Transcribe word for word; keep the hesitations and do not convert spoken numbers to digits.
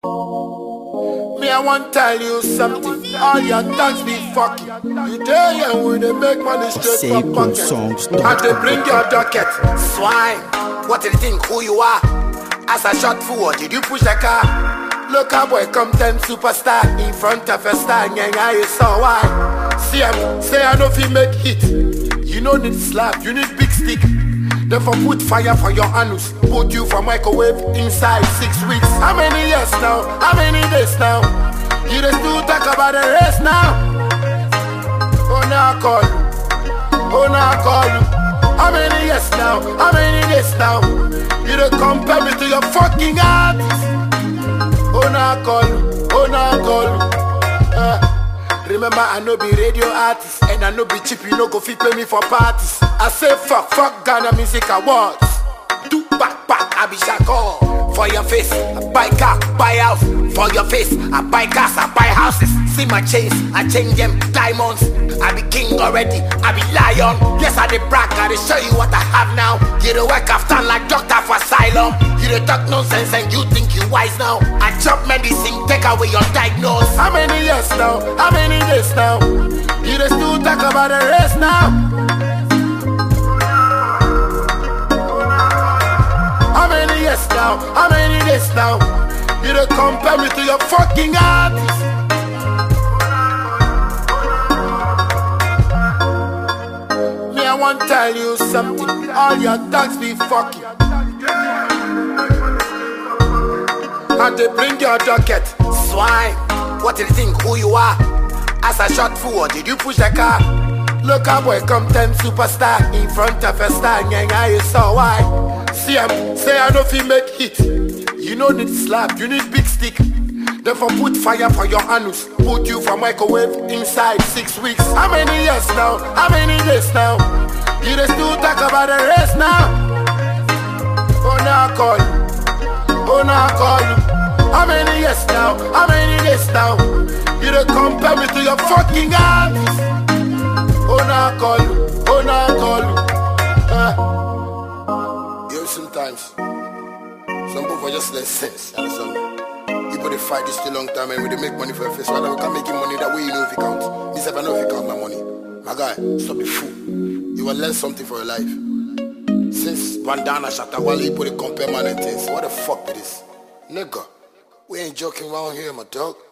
Me, I want to tell you something. All your thugs be fucking. You tell you when they make money straight from pocket. And they bring your docket. Swine, what do you think who you are? As I shot forward, did you push the car? Local boy come ten superstar in front of a star. Yeah, you saw why. See him, say I know if you make hit. You don't need slap, you need big stick. Therefore put fire for your anus. Put you for microwave inside six weeks. How many years now? How many days now? You just do talk about the race now. Oh now I call you. Oh now I call you. How many years now? How many days now? You don't compare me to your fucking artist. Oh now I call you. Oh now I call you. uh. Remember, I no be radio artist, and I no be cheap, you no go fit pay me for parties. I say fuck, fuck Ghana Music Awards. Do back, back, I be shako. For your face, I buy car, buy house. For your face, I buy cars, I buy houses. See my chains, I change them, diamonds. I be king already, I be lion. Yes, I dey brag, I dey show you what I have now. You dey work after like doctor for asylum. You dey talk nonsense and you think you wise now. I chop medicine, take away your diagnose. How many years now? How many days now? You dey still talk about the race now? How many years now? How many days now? You dey compare me to your fucking artist. Me, I want to tell you something. All your thugs be fucking. And they bring your docket. Swine, what do you think who you are? As I shot forward, did you push the car? Local boy come ten superstar in front of a star. Yeah, you saw why. See him, say I know if you make hit. You don't need slap, you need big stick. Therefore put fire for your anus. Put you for microwave inside six weeks. How many years now? How many days now? You just still talk about the race now? Oh now I call you. Oh now I call you. How many years now? How many days now? You don't compare me to your fucking artist. Oh now I call you. Oh now I call you. uh. You know, sometimes some people just less sense. You understand? People they fight this a long time and we they make money for your face. Rather we can make money that way you know if you count. Me say I know if you count my money. My guy, stop the fool. You will learn something for your life. Since Bandana Shatawale, you put a compare man and things. What the fuck is this? Nigga, we ain't joking around here, my dog.